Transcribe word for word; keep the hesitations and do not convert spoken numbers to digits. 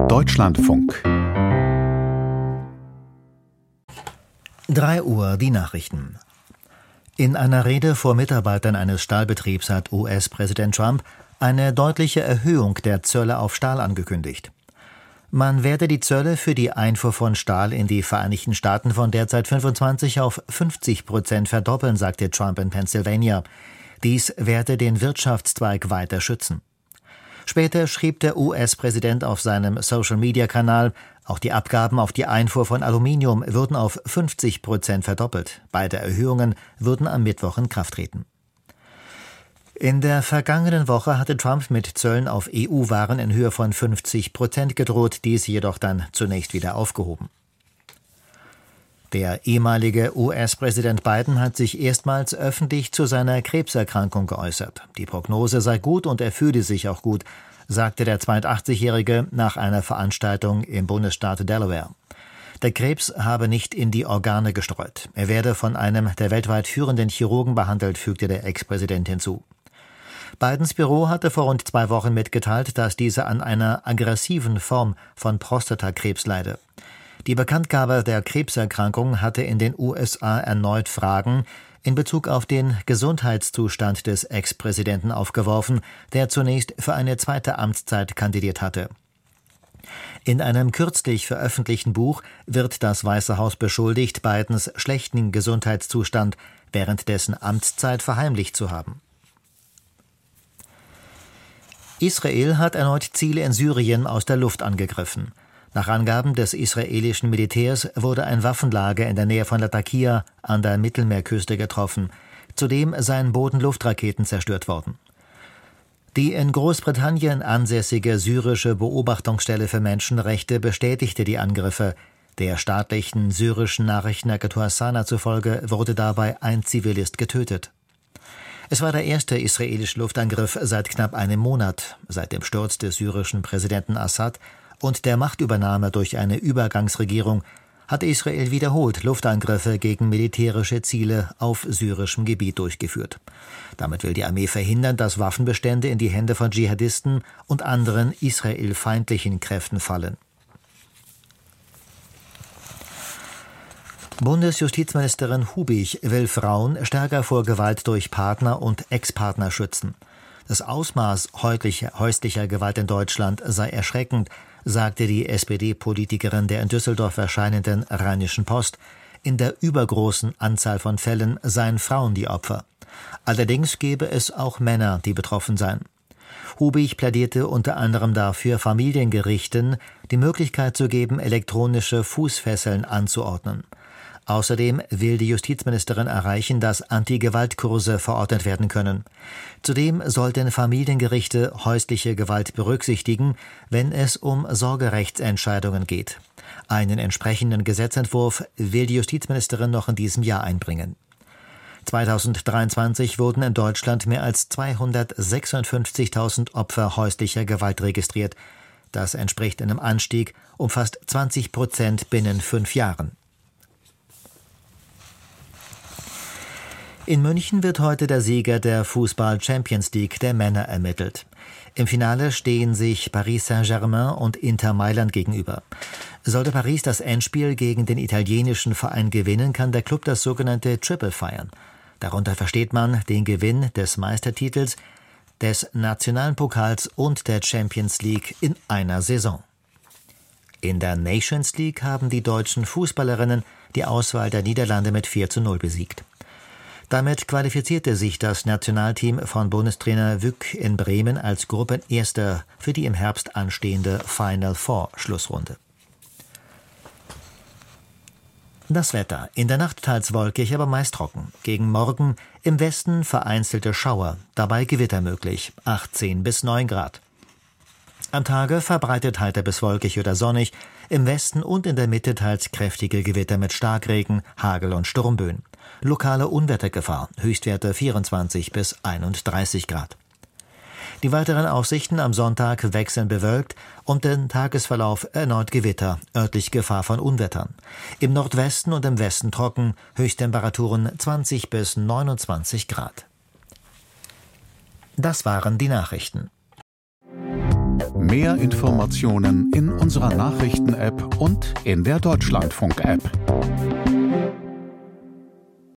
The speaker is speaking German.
Deutschlandfunk. drei Uhr, die Nachrichten. In einer Rede vor Mitarbeitern eines Stahlbetriebs hat U S-Präsident Trump eine deutliche Erhöhung der Zölle auf Stahl angekündigt. Man werde die Zölle für die Einfuhr von Stahl in die Vereinigten Staaten von derzeit fünfundzwanzig auf fünfzig Prozent verdoppeln, sagte Trump in Pennsylvania. Dies werde den Wirtschaftszweig weiter schützen. Später schrieb der U S-Präsident auf seinem Social-Media-Kanal, auch die Abgaben auf die Einfuhr von Aluminium würden auf fünfzig Prozent verdoppelt. Beide Erhöhungen würden am Mittwoch in Kraft treten. In der vergangenen Woche hatte Trump mit Zöllen auf E U-Waren in Höhe von fünfzig Prozent gedroht, dies jedoch dann zunächst wieder aufgehoben. Der ehemalige U S-Präsident Biden hat sich erstmals öffentlich zu seiner Krebserkrankung geäußert. Die Prognose sei gut und er fühle sich auch gut, sagte der zweiundachtzigjährige nach einer Veranstaltung im Bundesstaat Delaware. Der Krebs habe nicht in die Organe gestreut. Er werde von einem der weltweit führenden Chirurgen behandelt, fügte der Ex-Präsident hinzu. Bidens Büro hatte vor rund zwei Wochen mitgeteilt, dass dieser an einer aggressiven Form von Prostatakrebs leide. Die Bekanntgabe der Krebserkrankung hatte in den U S A erneut Fragen in Bezug auf den Gesundheitszustand des Ex-Präsidenten aufgeworfen, der zunächst für eine zweite Amtszeit kandidiert hatte. In einem kürzlich veröffentlichten Buch wird das Weiße Haus beschuldigt, Bidens schlechten Gesundheitszustand während dessen Amtszeit verheimlicht zu haben. Israel hat erneut Ziele in Syrien aus der Luft angegriffen. Nach Angaben des israelischen Militärs wurde ein Waffenlager in der Nähe von Latakia an der Mittelmeerküste getroffen. Zudem seien Boden-Luft-Raketen zerstört worden. Die in Großbritannien ansässige syrische Beobachtungsstelle für Menschenrechte bestätigte die Angriffe. Der staatlichen syrischen Nachrichtenagentur Sana zufolge wurde dabei ein Zivilist getötet. Es war der erste israelische Luftangriff seit knapp einem Monat, seit dem Sturz des syrischen Präsidenten Assad und der Machtübernahme durch eine Übergangsregierung hat Israel wiederholt Luftangriffe gegen militärische Ziele auf syrischem Gebiet durchgeführt. Damit will die Armee verhindern, dass Waffenbestände in die Hände von Dschihadisten und anderen israelfeindlichen Kräften fallen. Bundesjustizministerin Hubich will Frauen stärker vor Gewalt durch Partner und Ex-Partner schützen. Das Ausmaß häuslicher Gewalt in Deutschland sei erschreckend, sagte die S P D-Politikerin der in Düsseldorf erscheinenden Rheinischen Post. In der übergroßen Anzahl von Fällen seien Frauen die Opfer. Allerdings gebe es auch Männer, die betroffen seien. Hubich plädierte unter anderem dafür, Familiengerichten die Möglichkeit zu geben, elektronische Fußfesseln anzuordnen. Außerdem will die Justizministerin erreichen, dass Anti-Gewalt-Kurse verordnet werden können. Zudem sollten Familiengerichte häusliche Gewalt berücksichtigen, wenn es um Sorgerechtsentscheidungen geht. Einen entsprechenden Gesetzentwurf will die Justizministerin noch in diesem Jahr einbringen. zweitausenddreiundzwanzig wurden in Deutschland mehr als zweihundertsechsundfünfzigtausend Opfer häuslicher Gewalt registriert. Das entspricht einem Anstieg um fast zwanzig Prozent binnen fünf Jahren. In München wird heute der Sieger der Fußball-Champions League der Männer ermittelt. Im Finale stehen sich Paris Saint-Germain und Inter Mailand gegenüber. Sollte Paris das Endspiel gegen den italienischen Verein gewinnen, kann der Klub das sogenannte Triple feiern. Darunter versteht man den Gewinn des Meistertitels, des nationalen Pokals und der Champions League in einer Saison. In der Nations League haben die deutschen Fußballerinnen die Auswahl der Niederlande mit vier zu null besiegt. Damit qualifizierte sich das Nationalteam von Bundestrainer Wück in Bremen als Gruppenerster für die im Herbst anstehende Final Four Schlussrunde. Das Wetter. In der Nacht teils wolkig, aber meist trocken. Gegen Morgen im Westen vereinzelte Schauer, dabei Gewitter möglich, achtzehn bis neun Grad. Am Tage verbreitet heiter bis wolkig oder sonnig, im Westen und in der Mitte teils kräftige Gewitter mit Starkregen, Hagel und Sturmböen. Lokale Unwettergefahr, Höchstwerte vierundzwanzig bis einunddreißig Grad. Die weiteren Aussichten am Sonntag wechseln bewölkt und den Tagesverlauf erneut Gewitter, örtlich Gefahr von Unwettern. Im Nordwesten und im Westen trocken, Höchsttemperaturen zwanzig bis neunundzwanzig Grad. Das waren die Nachrichten. Mehr Informationen in unserer Nachrichten-App und in der Deutschlandfunk-App.